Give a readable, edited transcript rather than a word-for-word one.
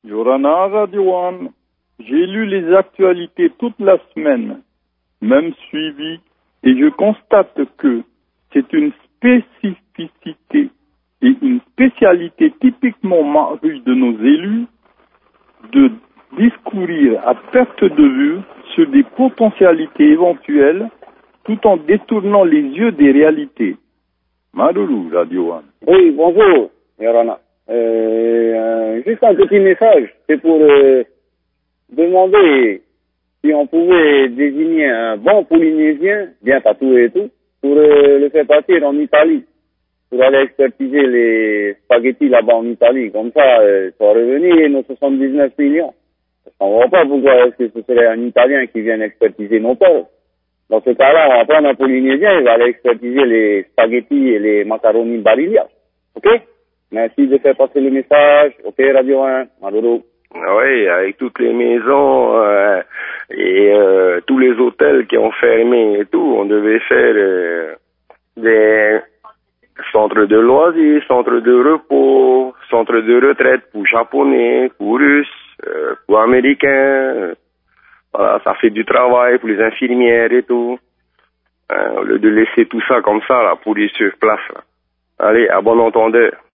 Yorana Radio One, j'ai lu les actualités toute la semaine, même suivi, et je constate que c'est une spécificité et une spécialité typiquement marruche de nos élus de discourir à perte de vue sur des potentialités éventuelles tout en détournant les yeux des réalités. Maroulou, Radio One. Oui, bonjour, Yorana. Juste un petit message, c'est pour demander si on pouvait désigner un bon Polynésien, bien tatoué et tout, pour le faire partir en Italie, pour aller expertiser les spaghettis là-bas en Italie. Comme ça, ça va revenir nos 79 millions. On ne voit pas pourquoi est-ce que ce serait un Italien qui vienne expertiser nos porcs. Dans ce cas-là, on va prendre un Polynésien, il va aller expertiser les spaghettis et les macaronis Barilla. Ok? Merci de faire passer le message. Ok, Radio 1, Maduro. Oui, avec toutes les maisons et tous les hôtels qui ont fermé et tout, on devait faire des centres de loisirs, centres de repos, centres de retraite pour Japonais, pour Russes, pour Américains. Voilà, ça fait du travail pour les infirmières et tout. Au lieu de laisser tout ça comme ça, là, pourrir sur place. Là. Allez, à bon entendeur.